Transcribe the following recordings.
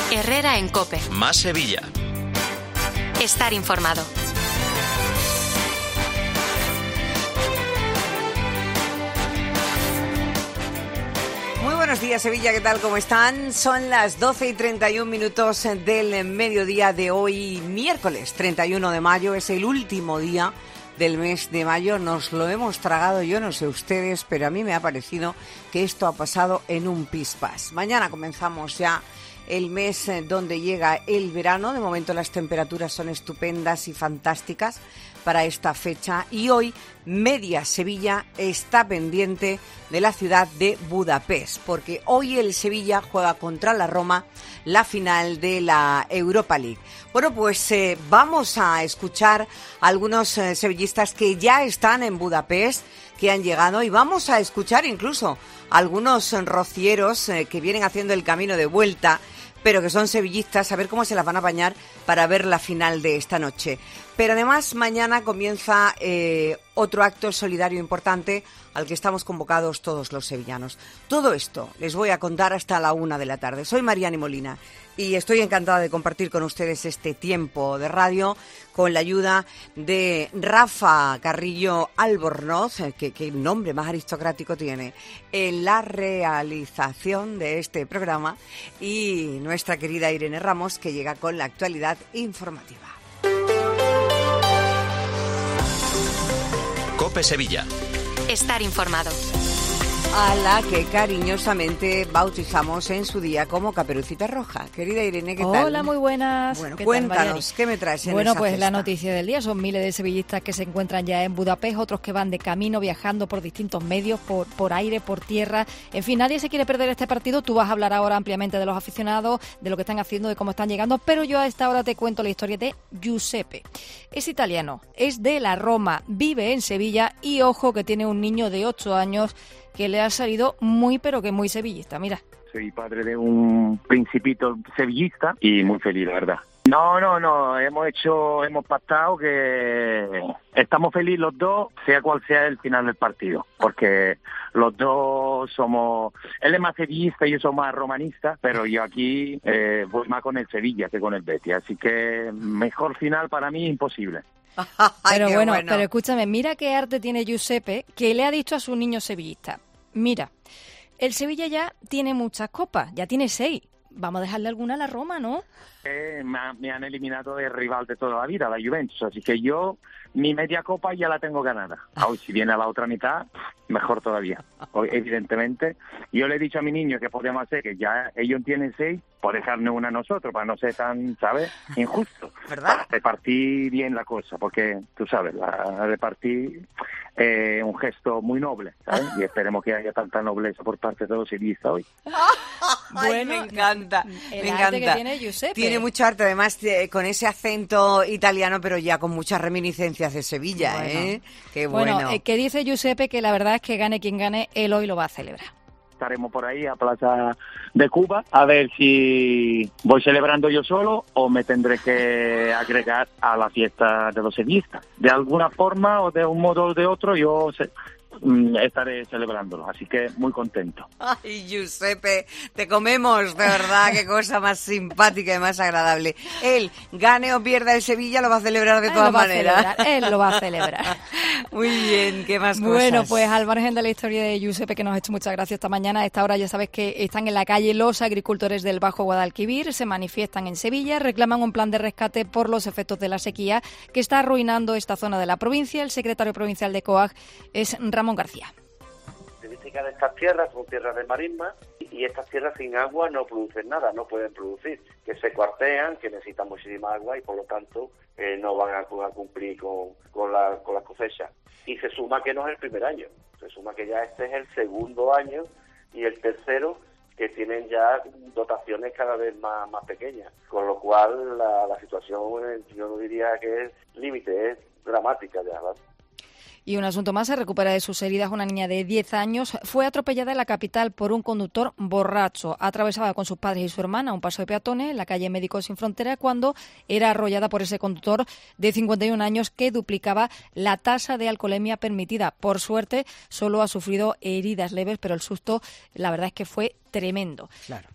Herrera en COPE. Más Sevilla. Estar informado. Muy buenos días, Sevilla, ¿qué tal? ¿Cómo están? Son las 12:31 del mediodía de hoy, miércoles 31 de mayo. Es el último día del mes de mayo. Nos lo hemos tragado, yo no sé ustedes, pero a mí me ha parecido que esto ha pasado en un pispás. Mañana comenzamos ya el mes donde llega el verano. De momento las temperaturas son estupendas y fantásticas para esta fecha, y hoy media Sevilla está pendiente de la ciudad de Budapest, porque hoy el Sevilla juega contra la Roma la final de la Europa League. Bueno, pues vamos a escuchar a algunos sevillistas que ya están en Budapest, que han llegado, y vamos a escuchar incluso a algunos rocieros que vienen haciendo el camino de vuelta, pero que son sevillistas, a ver cómo se las van a apañar para ver la final de esta noche. Pero además mañana comienza otro acto solidario importante al que estamos convocados todos los sevillanos. Todo esto les voy a contar hasta la 1 de la tarde. Soy Mariani Molina y estoy encantada de compartir con ustedes este tiempo de radio con la ayuda de Rafa Carrillo Albornoz, que nombre más aristocrático tiene, en la realización de este programa, y nuestra querida Irene Ramos, que llega con la actualidad informativa. COPE Sevilla. Estar informado. A la que cariñosamente bautizamos en su día como Caperucita Roja. Querida Irene, ¿qué tal? Hola, muy buenas. Bueno, ¿Qué cuéntanos, ¿qué me traes en Bueno, esa pues cesta? la noticia del día son miles de sevillistas que se encuentran ya en Budapest, otros que van de camino viajando por distintos medios, por aire, por tierra. En fin, nadie se quiere perder este partido. Tú vas a hablar ahora ampliamente de los aficionados, de lo que están haciendo, de cómo están llegando, pero yo a esta hora te cuento la historia de Giuseppe. Es italiano, es de la Roma, vive en Sevilla y ojo que tiene un niño de 8 años que le ha salido muy, pero que muy sevillista, mira. Soy padre de un principito sevillista y muy feliz, la verdad. No, hemos pactado que estamos felices los dos, sea cual sea el final del partido, porque los dos somos, él es más sevillista y yo soy más romanista, pero yo aquí voy más con el Sevilla que con el Betis, así que mejor final para mí imposible. Pero bueno, pero escúchame, mira qué arte tiene Giuseppe, que le ha dicho a su niño sevillista: mira, el Sevilla ya tiene muchas copas, ya tiene 6. Vamos a dejarle alguna a la Roma, ¿no? Me han eliminado del rival de toda la vida, la Juventus, así que yo mi media copa ya la tengo ganada. Hoy si viene a la otra mitad, mejor todavía. Hoy, evidentemente, yo le he dicho a mi niño que podemos hacer que ya ellos tienen 6, por dejarnos una a nosotros, para no ser tan, ¿sabes?, injusto. ¿Verdad? Para repartir bien la cosa, porque tú sabes, la repartir un gesto muy noble, ¿sabes? Y esperemos que haya tanta nobleza por parte de los sevillistas hoy. Ay, me encanta, el me arte encanta. que tiene Giuseppe. Tiene mucho arte, además, con ese acento italiano, pero ya con muchas reminiscencias de Sevilla, Bueno. ¿eh? Qué bueno. Bueno, que dice Giuseppe que la verdad es que gane quien gane, él hoy lo va a celebrar. Estaremos por ahí a Plaza de Cuba a ver si voy celebrando yo solo o me tendré que agregar a la fiesta de los sevillistas. De alguna forma o de un modo o de otro yo estaré celebrándolo, así que muy contento. Ay, Giuseppe, te comemos, de verdad, qué cosa más simpática y más agradable. Él, gane o pierda el Sevilla, lo va a celebrar de todas maneras. Él lo va a celebrar. Muy bien, ¿qué más cosas? Bueno, pues al margen de la historia de Giuseppe, que nos ha hecho muchas gracias esta mañana, a esta hora ya sabes que están en la calle los agricultores del Bajo Guadalquivir, se manifiestan en Sevilla, reclaman un plan de rescate por los efectos de la sequía que está arruinando esta zona de la provincia. El secretario provincial de COAG es Ramón García. Características de estas tierras son tierras de marisma y estas tierras sin agua no producen nada, no pueden producir, que se cuartean, que necesitan muchísima agua y por lo tanto no van a cumplir con las cosechas. Y se suma que no es el primer año, se suma que ya este es el segundo año y el tercero que tienen ya dotaciones cada vez más pequeñas, con lo cual la situación yo no diría que es límite, es dramática ya, ¿vale? Y un asunto más, se recupera de sus heridas una niña de 10 años. Fue atropellada en la capital por un conductor borracho. Atravesaba con sus padres y su hermana un paso de peatones en la calle Médicos Sin Fronteras cuando era arrollada por ese conductor de 51 años que duplicaba la tasa de alcoholemia permitida. Por suerte, solo ha sufrido heridas leves, pero el susto, la verdad es que fue tremendo. Claro.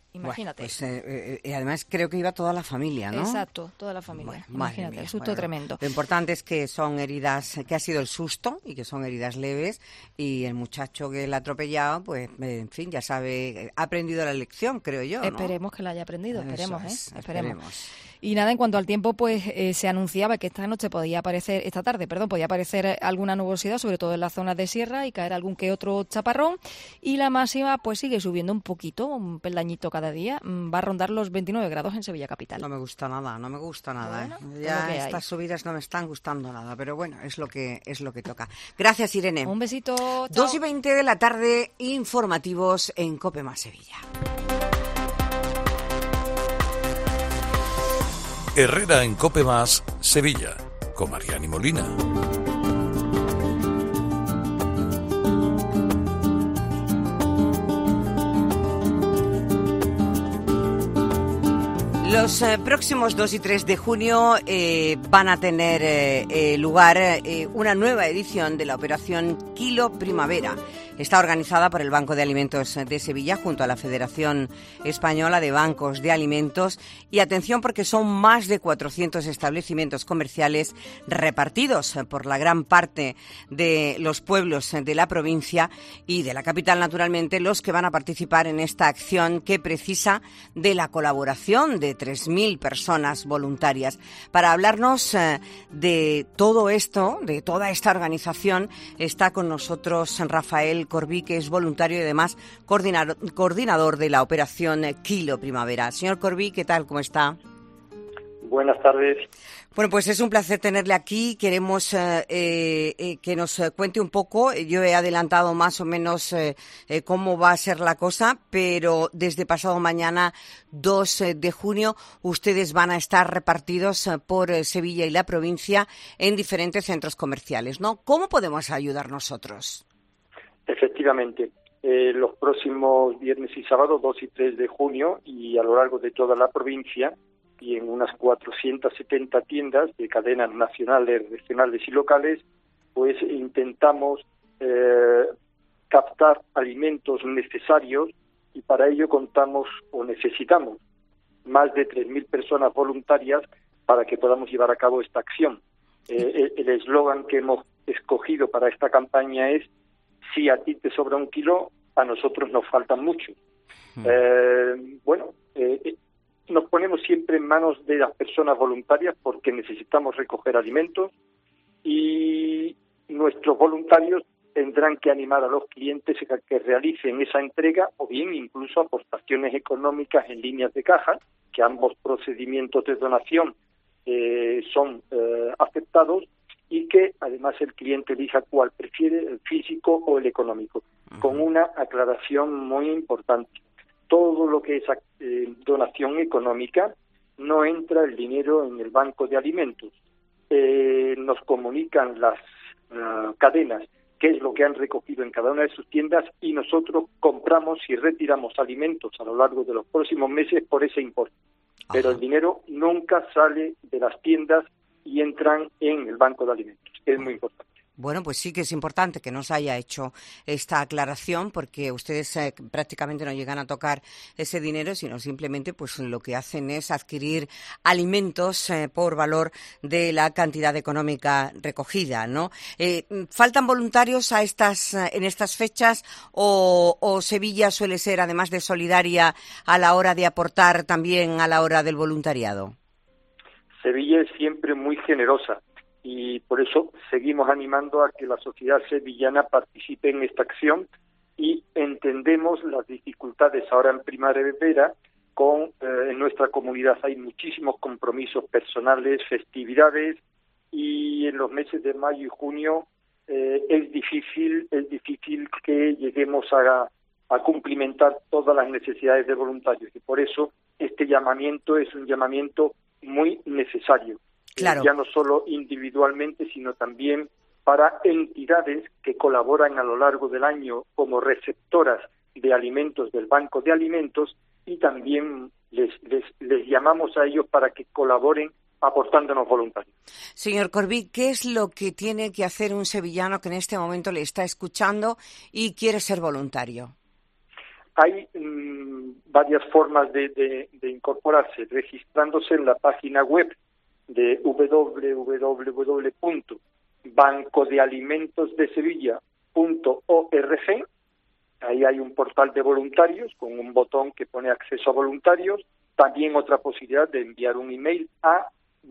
Imagínate. Bueno, pues, y además creo que iba toda la familia, ¿no? Exacto, toda la familia. Bueno, Imagínate, mía, el susto tremendo. Lo importante es que son heridas, que ha sido el susto y que son heridas leves, y el muchacho que la ha atropellado, pues, en fin, ya sabe, ha aprendido la lección, creo yo, ¿no? Esperemos que la haya aprendido, esperemos, esperemos. Y nada, en cuanto al tiempo, pues se anunciaba que esta tarde, podía aparecer alguna nubosidad, sobre todo en las zonas de sierra, y caer algún que otro chaparrón, y la máxima pues sigue subiendo un poquito, un peldañito cada día, va a rondar los 29 grados en Sevilla capital. No me gusta nada, Bueno, ya estas subidas no me están gustando nada, pero bueno, es lo que toca. Gracias, Irene. Un besito, chao. 2:20 de la tarde, informativos en COPE más Sevilla. Herrera en COPE más Sevilla, con Mariani Molina. Los próximos 2 y 3 de junio van a tener lugar una nueva edición de la operación Kilo Primavera. Está organizada por el Banco de Alimentos de Sevilla junto a la Federación Española de Bancos de Alimentos. Y atención, porque son más de 400 establecimientos comerciales repartidos por la gran parte de los pueblos de la provincia y de la capital, naturalmente, los que van a participar en esta acción que precisa de la colaboración de 3.000 personas voluntarias. Para hablarnos de todo esto, de toda esta organización, está con nosotros Rafael Corbí, que es voluntario y además coordinador de la operación Kilo Primavera. Señor Corbí, ¿qué tal? ¿Cómo está? Buenas tardes. Bueno, pues es un placer tenerle aquí. Queremos que nos cuente un poco. Yo he adelantado más o menos cómo va a ser la cosa, pero desde pasado mañana, 2 de junio, ustedes van a estar repartidos por Sevilla y la provincia en diferentes centros comerciales, ¿no? ¿Cómo podemos ayudar nosotros? Efectivamente, los próximos viernes y sábados, 2 y 3 de junio, y a lo largo de toda la provincia, y en unas 470 tiendas de cadenas nacionales, regionales y locales, pues intentamos captar alimentos necesarios, y para ello contamos o necesitamos más de 3.000 personas voluntarias para que podamos llevar a cabo esta acción. El eslogan que hemos escogido para esta campaña es: si a ti te sobra 1 kilo, a nosotros nos faltan muchos. Nos ponemos siempre en manos de las personas voluntarias porque necesitamos recoger alimentos, y nuestros voluntarios tendrán que animar a los clientes a que realicen esa entrega, o bien incluso aportaciones económicas en líneas de caja, que ambos procedimientos de donación son aceptados, y que además el cliente elija cuál prefiere, el físico o el económico, con una aclaración muy importante. Todo lo que es donación económica, no entra el dinero en el banco de alimentos. Nos comunican las cadenas qué es lo que han recogido en cada una de sus tiendas, y nosotros compramos y retiramos alimentos a lo largo de los próximos meses por ese importe. Pero el dinero nunca sale de las tiendas y entran en el banco de alimentos. Es muy importante. Bueno, pues sí que es importante que nos haya hecho esta aclaración, porque ustedes prácticamente no llegan a tocar ese dinero, sino simplemente pues lo que hacen es adquirir alimentos por valor de la cantidad económica recogida, ¿no? ¿Faltan voluntarios en estas fechas o Sevilla suele ser, además de solidaria, a la hora de aportar, también a la hora del voluntariado? Sevilla es siempre muy generosa, y por eso seguimos animando a que la sociedad sevillana participe en esta acción, y entendemos las dificultades ahora en primavera. En nuestra comunidad hay muchísimos compromisos personales, festividades, y en los meses de mayo y junio es difícil que lleguemos a cumplimentar todas las necesidades de voluntarios, y por eso este llamamiento es un llamamiento muy necesario. Claro. Ya no solo individualmente, sino también para entidades que colaboran a lo largo del año como receptoras de alimentos del Banco de Alimentos, y también les llamamos a ellos para que colaboren aportándonos voluntarios. Señor Corbí, ¿qué es lo que tiene que hacer un sevillano que en este momento le está escuchando y quiere ser voluntario? hay varias formas de incorporarse, registrándose en la página web de www.bancodealimentosdesevilla.org. Ahí hay un portal de voluntarios con un botón que pone acceso a voluntarios. También otra posibilidad de enviar un email a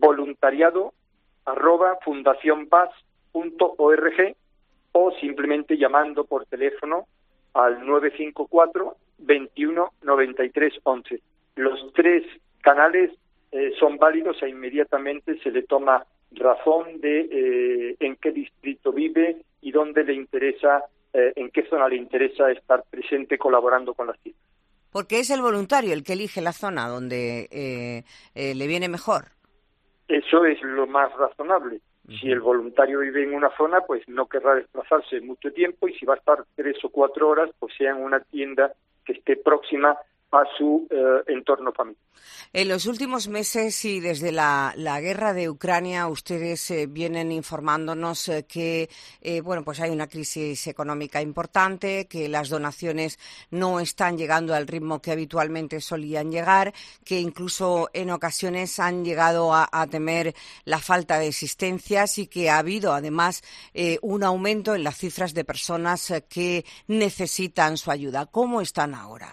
voluntariado@fundacionbas.org o simplemente llamando por teléfono al 954 21 93 11. Los 3 canales son válidos e inmediatamente se le toma razón de en qué distrito vive y dónde le interesa, en qué zona le interesa estar presente colaborando con las tiendas. Porque es el voluntario el que elige la zona donde le viene mejor. Eso es lo más razonable. Si el voluntario vive en una zona, pues no querrá desplazarse mucho tiempo, y si va a estar 3 o 4 horas, pues sea en una tienda que esté próxima a su entorno familiar. En los últimos meses y desde la guerra de Ucrania, ustedes vienen informándonos que pues hay una crisis económica importante, que las donaciones no están llegando al ritmo que habitualmente solían llegar, que incluso en ocasiones han llegado a temer la falta de existencias y que ha habido además un aumento en las cifras de personas que necesitan su ayuda. ¿Cómo están ahora?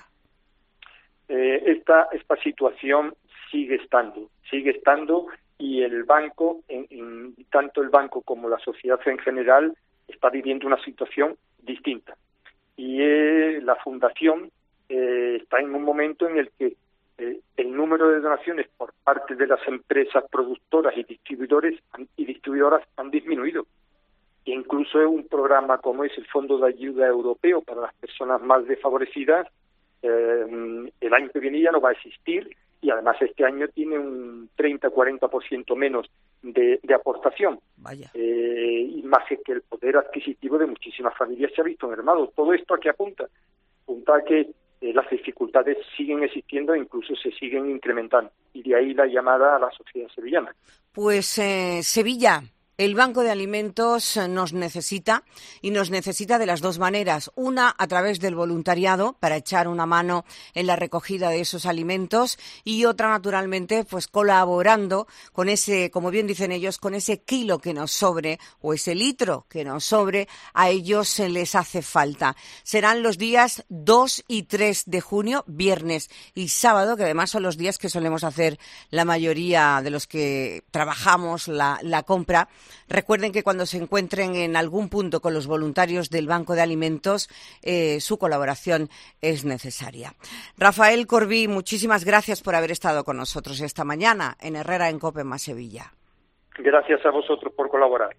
Esta situación sigue estando y el banco, tanto el banco como la sociedad en general, está viviendo una situación distinta. Y la fundación está en un momento en el que el número de donaciones por parte de las empresas productoras y distribuidoras han disminuido. E incluso un programa como es el Fondo de Ayuda Europeo para las personas más desfavorecidas, el año que viene ya no va a existir, y además este año tiene un 30-40% menos de aportación. Vaya. Y más que el poder adquisitivo de muchísimas familias se ha visto mermado. Todo esto ¿a qué apunta? Apunta a que las dificultades siguen existiendo e incluso se siguen incrementando. Y de ahí la llamada a la sociedad sevillana. Pues Sevilla, el Banco de Alimentos nos necesita, y nos necesita de las dos maneras. Una, a través del voluntariado, para echar una mano en la recogida de esos alimentos, y otra, naturalmente, pues colaborando con ese, como bien dicen ellos, con ese kilo que nos sobre o ese litro que nos sobre, a ellos se les hace falta. Serán los días 2 y 3 de junio, viernes y sábado, que además son los días que solemos hacer la mayoría de los que trabajamos la compra. Recuerden que cuando se encuentren en algún punto con los voluntarios del Banco de Alimentos, su colaboración es necesaria. Rafael Corbí, muchísimas gracias por haber estado con nosotros esta mañana en Herrera en COPE más Sevilla. Gracias a vosotros por colaborar.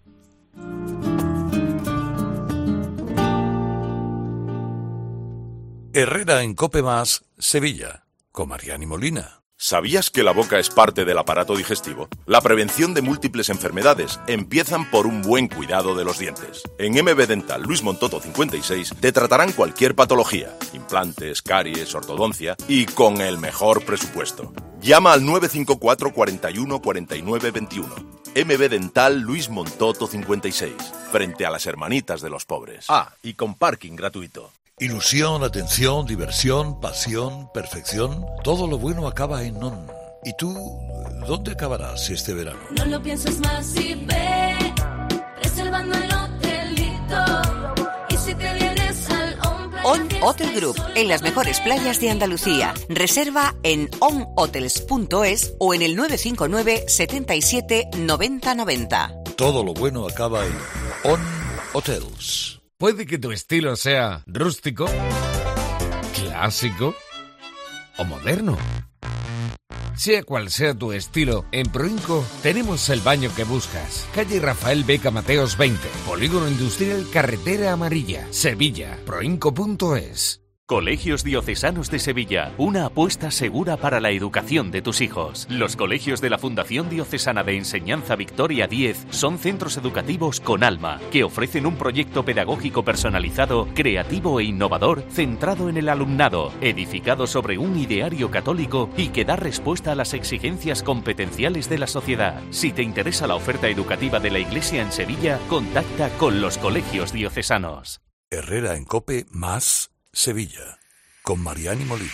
Herrera en COPE más Sevilla, con Mariani Molina. ¿Sabías que la boca es parte del aparato digestivo? La prevención de múltiples enfermedades empiezan por un buen cuidado de los dientes. En MB Dental Luis Montoto 56 te tratarán cualquier patología, implantes, caries, ortodoncia, y con el mejor presupuesto. Llama al 954 41 49 21. MB Dental Luis Montoto 56, frente a las hermanitas de los pobres. Ah, y con parking gratuito. Ilusión, atención, diversión, pasión, perfección. Todo lo bueno acaba en ON. ¿Y tú, dónde acabarás este verano? No lo pienses más y ve, reservando el hotelito. Y si te vienes al ON Hotel Group, en las mejores playas de Andalucía. Reserva en onhotels.es o en el 959 77 90 90. Todo lo bueno acaba en ON Hotels. Puede que tu estilo sea rústico, clásico o moderno. Sea cual sea tu estilo, en Proinco tenemos el baño que buscas. Calle Rafael Beca Mateos 20, Polígono Industrial Carretera Amarilla, Sevilla. Proinco.es. Colegios Diocesanos de Sevilla, una apuesta segura para la educación de tus hijos. Los colegios de la Fundación Diocesana de Enseñanza Victoria 10 son centros educativos con alma, que ofrecen un proyecto pedagógico personalizado, creativo e innovador, centrado en el alumnado, edificado sobre un ideario católico y que da respuesta a las exigencias competenciales de la sociedad. Si te interesa la oferta educativa de la Iglesia en Sevilla, contacta con los colegios diocesanos. Herrera en COPE más Sevilla. con Mariani Molina.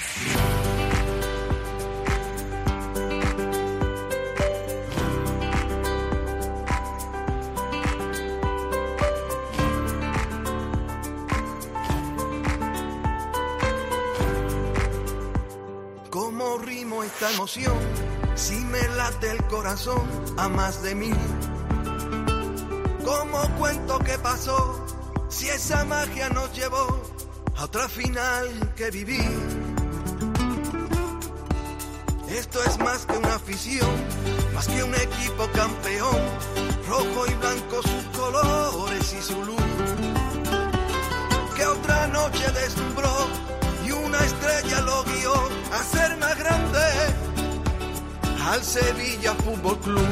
¿Cómo rimo esta emoción? Si me late el corazón a más de mí. ¿Cómo cuento qué pasó? Si esa magia nos llevó a otra final que viví. Esto es más que una afición, más que un equipo campeón. Rojo y blanco sus colores y su luz. Que otra noche deslumbró y una estrella lo guió a ser más grande al Sevilla Fútbol Club.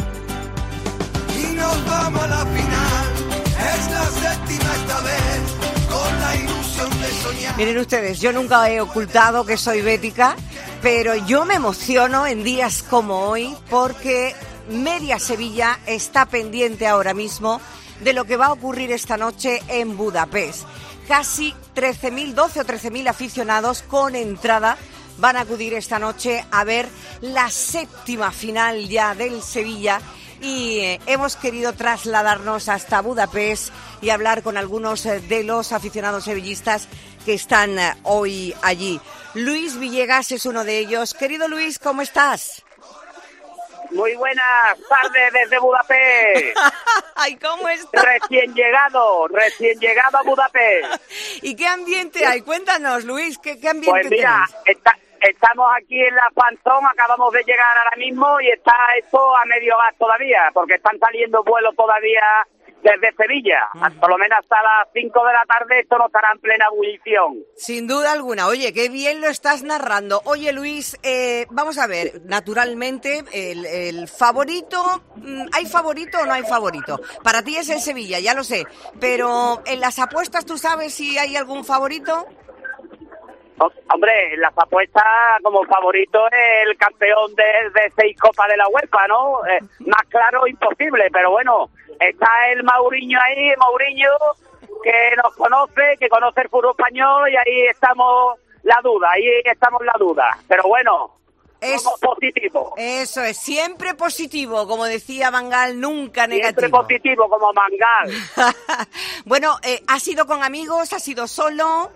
Y nos vamos a la final, es la séptima esta vez, con la ilusión de soñar. Miren ustedes, yo nunca he ocultado que soy bética, pero yo me emociono en días como hoy porque Media Sevilla está pendiente ahora mismo de lo que va a ocurrir esta noche en Budapest. Casi 13.000, 12 o 13.000 aficionados con entrada van a acudir esta noche a ver la séptima final ya del Sevilla y hemos querido trasladarnos hasta Budapest y hablar con algunos de los aficionados sevillistas que están hoy allí. Luis Villegas es uno de ellos. Querido Luis, ¿cómo estás? Muy buenas tardes desde Budapest. Ay, ¿cómo estás? Recién llegado a Budapest. ¿Y qué ambiente hay? Cuéntanos, Luis, ¿qué ambiente Pues mira, estamos aquí en la Panzón, acabamos de llegar ahora mismo y está esto a medio gas todavía, porque están saliendo vuelos todavía desde Sevilla. Por lo menos hasta las 5 de la tarde esto no estará en plena ebullición. Sin duda alguna. Oye, qué bien lo estás narrando. Oye, Luis, vamos a ver, naturalmente, el favorito, ¿hay favorito o no hay favorito? Para ti es el Sevilla, ya lo sé, pero en las apuestas, ¿tú sabes si hay algún favorito? Hombre, en las apuestas como favorito es el campeón de 6 Copas de la UEFA, ¿no? Más claro imposible, pero bueno, está el Mourinho ahí, que nos conoce, que conoce el fútbol español y ahí estamos la duda, pero bueno, somos positivos. Eso es, siempre positivo, como decía Van Gaal, nunca negativo. Siempre positivo, como Van Gaal. Bueno, ¿has ido con amigos? ¿Has ido solo?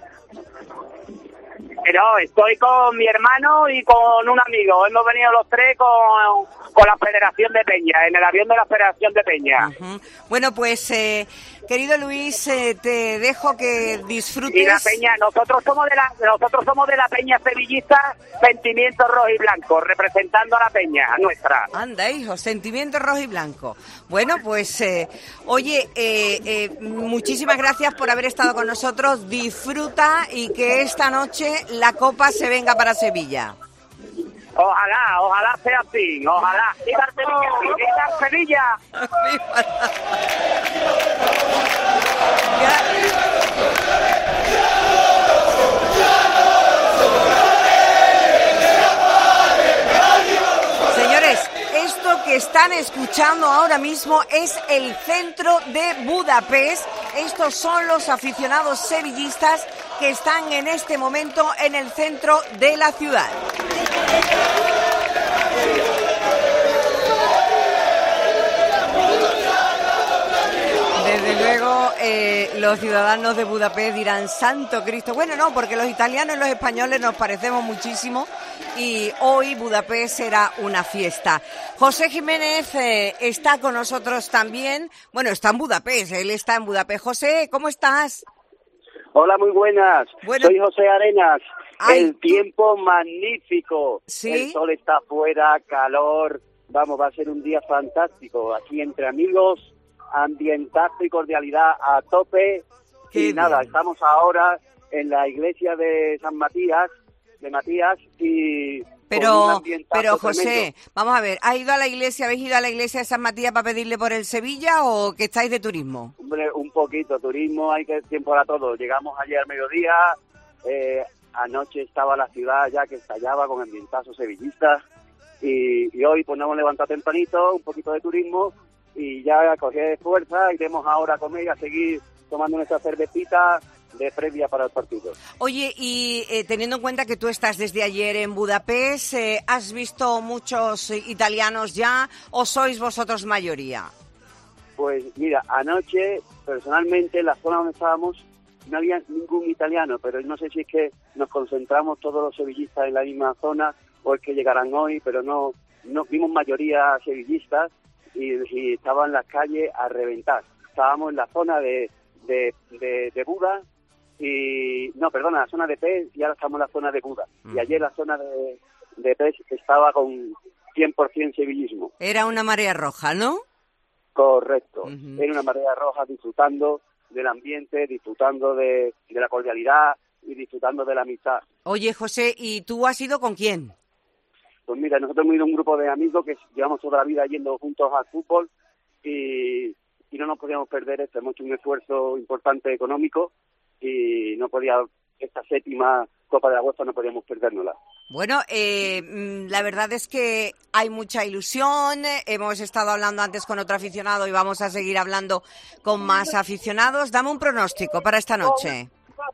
No, estoy con mi hermano y con un amigo. Hemos venido los tres con la Federación de Peña, en el avión de la Federación de Peña. Uh-huh. Bueno, pues, querido Luis, te dejo que disfrutes. Y la Peña, nosotros somos de la Peña sevillista, Sentimiento Rojo y Blanco, representando a la Peña, a nuestra. Anda, hijo, Sentimiento Rojo y Blanco. Bueno, pues, oye, muchísimas gracias por haber estado con nosotros. Disfruta y que esta noche la Copa se venga para Sevilla. Ojalá sea así, ojalá. ¡Viva Sevilla! Señores, esto que están escuchando ahora mismo es el centro de Budapest. Estos son los aficionados sevillistas que están en este momento en el centro de la ciudad. Desde luego, los ciudadanos de Budapest dirán Santo Cristo. Bueno, no, porque los italianos y los españoles nos parecemos muchísimo y hoy Budapest será una fiesta. José Jiménez está con nosotros también. Bueno, está en Budapest, él está en Budapest. José, ¿cómo estás? Hola, muy buenas. Bueno, soy José Arenas. Ay, el tiempo magnífico. ¿Sí? El sol está afuera, calor. Vamos, va a ser un día fantástico. Aquí entre amigos, ambientazo y cordialidad a tope. Y nada, estamos ahora en la iglesia de San Matías, y... Pero José, tremendo. Vamos a ver, ¿habéis ido a la iglesia de San Matías para pedirle por el Sevilla o que estáis de turismo? Hombre, un poquito, turismo, hay que tiempo para todo. Llegamos ayer al mediodía, anoche estaba la ciudad ya que estallaba con ambientazo sevillista y hoy pues nos hemos levantado tempranito, un poquito de turismo y ya cogí fuerza, iremos ahora a comer y a seguir tomando nuestra cervecita previa para el partido. Oye, y teniendo en cuenta que tú estás desde ayer en Budapest, ¿has visto muchos italianos ya o sois vosotros mayoría? Pues mira, anoche, personalmente, en la zona donde estábamos, no había ningún italiano, pero no sé si es que nos concentramos todos los sevillistas en la misma zona o es que llegarán hoy, pero no vimos mayoría sevillistas y estaban en las calles a reventar. Estábamos en la zona de Buda la zona de Pest y ahora estamos en la zona de Buda. Y ayer la zona de Pest estaba con 100% sevillismo. Era una marea roja, ¿no? Correcto. Era una marea roja disfrutando del ambiente, disfrutando de la cordialidad y disfrutando de la amistad. Oye, José, ¿y tú has ido con quién? Pues mira, nosotros hemos ido un grupo de amigos que llevamos toda la vida yendo juntos al fútbol y no nos podíamos perder esto. Hemos hecho un esfuerzo importante económico y esta 7ª Copa de la UEFA no podíamos perdérnosla. Bueno, la verdad es que hay mucha ilusión. Hemos estado hablando antes con otro aficionado y vamos a seguir hablando con más aficionados. Dame un pronóstico para esta noche.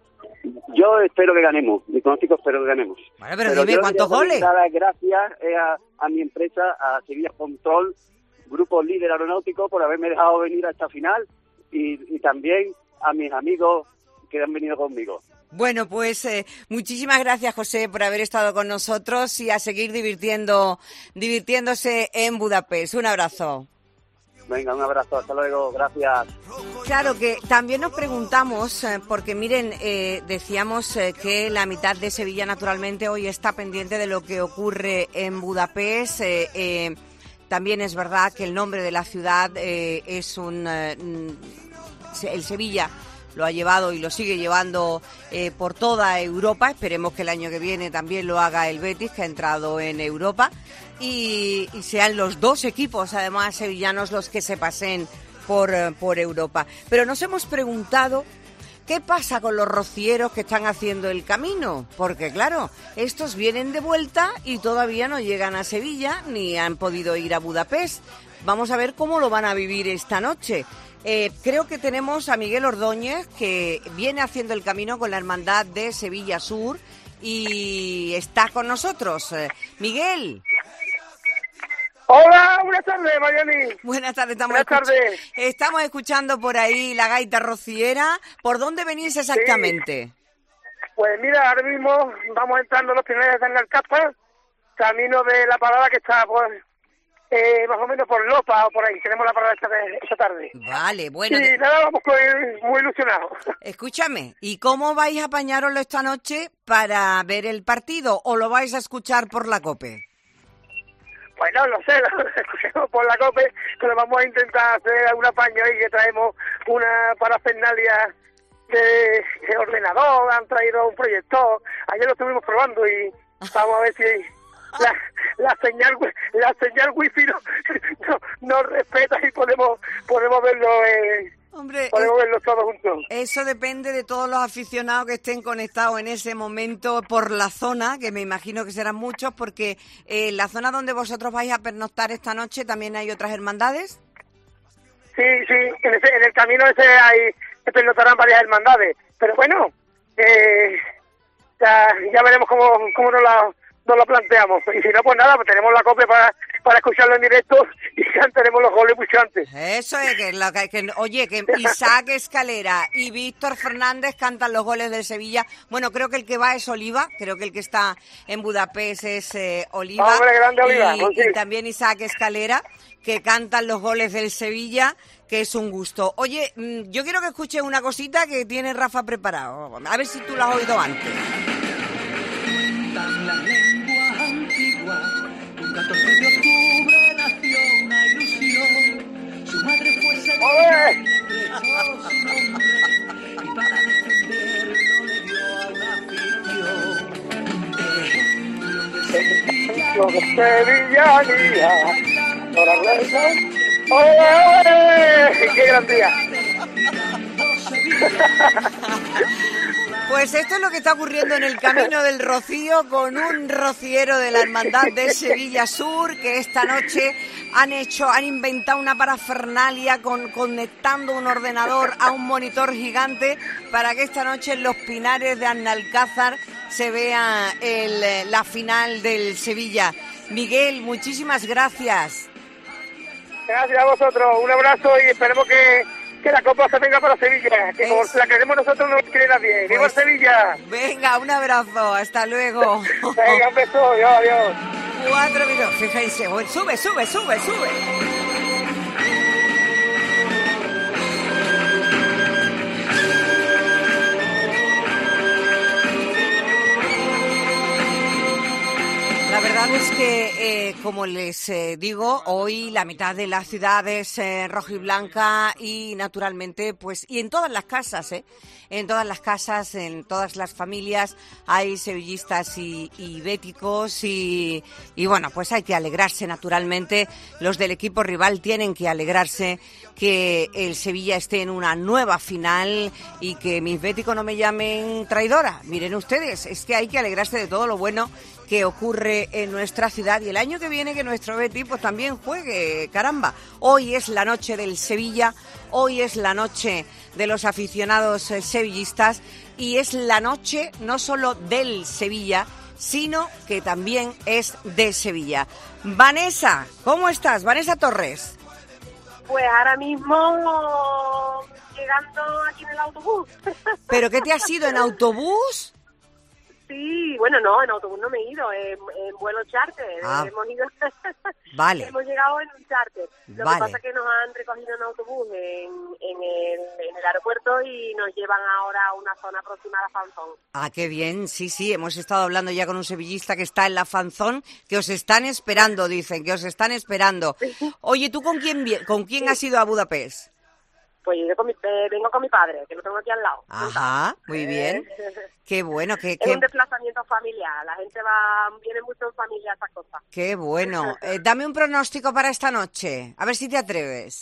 Yo espero que ganemos. Mi pronóstico espero que ganemos. Bueno, pero dime cuántos goles. Dar las gracias a mi empresa, a Sevilla Control, grupo líder aeronáutico, por haberme dejado venir a esta final y también a mis amigos que han venido conmigo. Bueno, pues muchísimas gracias, José, por haber estado con nosotros y a seguir divirtiéndose en Budapest. Un abrazo. Venga, un abrazo, hasta luego, gracias. Claro que también nos preguntamos, porque miren, decíamos que la mitad de Sevilla naturalmente hoy está pendiente de lo que ocurre en Budapest. También es verdad que el nombre de la ciudad es el Sevilla. Lo ha llevado y lo sigue llevando por toda Europa. Esperemos que el año que viene también lo haga el Betis, que ha entrado en Europa. Y sean los dos equipos, además, sevillanos los que se pasen por Europa. Pero nos hemos preguntado qué pasa con los rocieros que están haciendo el camino. Porque, claro, estos vienen de vuelta y todavía no llegan a Sevilla ni han podido ir a Budapest. Vamos a ver cómo lo van a vivir esta noche. Creo que tenemos a Miguel Ordóñez, que viene haciendo el camino con la Hermandad de Sevilla Sur y está con nosotros. Miguel. Hola, buenas tardes, Mariani. Buenas tardes, tardes. Estamos escuchando por ahí la gaita rociera. ¿Por dónde venís exactamente? Sí. Pues mira, ahora mismo vamos entrando los primeros en el Caspa, camino de la parada que está más o menos por Lopa o por ahí. Tenemos la parada esta tarde. Vale, bueno. Y nada, vamos muy ilusionados. Escúchame, ¿y cómo vais a apañaroslo esta noche para ver el partido o lo vais a escuchar por la COPE? Pues no, lo sé, lo escuchamos por la COPE, pero vamos a intentar hacer un apaño ahí, que traemos una parafernalia de ordenador, han traído un proyector, ayer lo estuvimos probando y vamos a ver si la señal wifi no respeta y podemos verlo podemos verlo todos juntos. Eso depende de todos los aficionados que estén conectados en ese momento por la zona, que me imagino que serán muchos, porque en la zona donde vosotros vais a pernoctar esta noche también hay otras hermandades. Sí, en el camino ese pernoctarán varias hermandades, pero bueno, ya veremos cómo nos lo planteamos. Y si no, pues nada, pues tenemos la copia para escucharlo en directo y cantaremos los goles mucho antes. Eso es, que Isaac Escalera y Víctor Fernández cantan los goles del Sevilla. Bueno, creo que el que va es Oliva, creo que el que está en Budapest es Oliva. Hombre, grande Oliva. Y también Isaac Escalera, que cantan los goles del Sevilla, que es un gusto. Oye, yo quiero que escuches una cosita que tiene Rafa preparado. A ver si tú lo has oído antes. La lengua antigua, un 14 de octubre nació una ilusión. Su madre fue Sevilla y le prestó su nombre, y para defenderlo le dio a una afición. Sevillanía, ahora ¡ole! ¡Qué gran día! Pues esto es lo que está ocurriendo en el Camino del Rocío con un rociero de la Hermandad de Sevilla Sur, que esta noche han inventado una parafernalia conectando un ordenador a un monitor gigante para que esta noche en los Pinares de Analcázar se vea la final del Sevilla. Miguel, muchísimas gracias. Gracias a vosotros, un abrazo y esperemos que la Copa se venga para Sevilla, que como la queremos nosotros no quiere nadie. ¡Viva Pues, Sevilla! Venga, un abrazo, hasta luego. Venga, un beso, adiós. 4 minutos, fíjense, sube. La verdad es que, como les digo, hoy la mitad de la ciudad es rojiblanca y naturalmente, pues, y en todas las casas, en todas las familias hay sevillistas y béticos y bueno, pues hay que alegrarse naturalmente. Los del equipo rival tienen que alegrarse que el Sevilla esté en una nueva final y que mis béticos no me llamen traidora. Miren ustedes, es que hay que alegrarse de todo lo bueno que ocurre en nuestra ciudad y el año que viene que nuestro Betis pues también juegue, caramba. Hoy es la noche del Sevilla, hoy es la noche de los aficionados sevillistas y es la noche no solo del Sevilla, sino que también es de Sevilla. Vanessa, ¿cómo estás? Vanessa Torres. Pues ahora mismo llegando aquí en el autobús. ¿Pero qué te has ido en autobús? Sí, bueno, no, en autobús no me he ido, en vuelo charter. Hemos ido, vale. Hemos llegado en un charter. Lo vale. que pasa es que nos han recogido en autobús en el aeropuerto y nos llevan ahora a una zona próxima a la Fanzón. Ah, qué bien, sí, hemos estado hablando ya con un sevillista que está en la Fanzón, que os están esperando, dicen, que os están esperando. Oye, ¿tú con quién has ido a Budapest? Pues yo vengo con mi padre, que lo tengo aquí al lado. Ajá, muy bien. Qué bueno. Es un desplazamiento familiar, la gente viene mucho en familia a estas cosas. Qué bueno. Dame un pronóstico para esta noche, a ver si te atreves.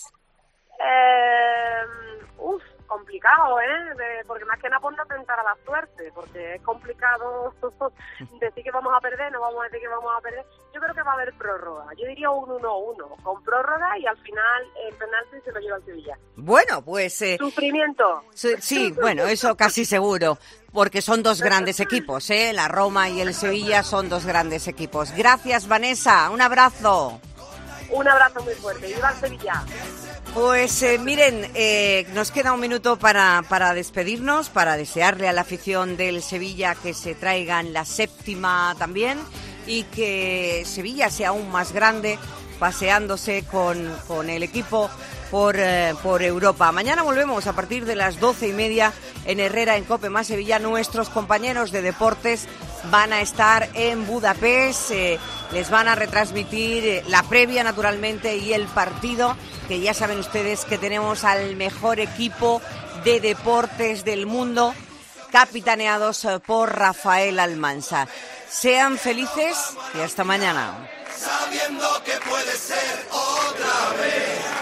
Complicado, porque más que nada por no tentar a la suerte, porque es complicado decir que vamos a perder, no vamos a decir que vamos a perder. Yo creo que va a haber prórroga, yo diría un 1-1, con prórroga y al final el penalti se lo lleva el Sevilla. Bueno, pues... Sufrimiento. Sí, bueno, eso casi seguro, porque son dos grandes equipos, la Roma y el Sevilla son dos grandes equipos. Gracias, Vanessa, un abrazo. Un abrazo muy fuerte, ¡viva el Sevilla! Pues miren, nos queda un minuto para despedirnos, para desearle a la afición del Sevilla que se traigan la séptima también y que Sevilla sea aún más grande paseándose con el equipo por Europa. Mañana volvemos a partir de las 12:30 en Herrera, en COPE más Sevilla. Nuestros compañeros de deportes van a estar en Budapest, les van a retransmitir la previa naturalmente y el partido, que ya saben ustedes que tenemos al mejor equipo de deportes del mundo, capitaneados por Rafael Almansa. Sean felices y hasta mañana. Sabiendo que puede ser otra vez.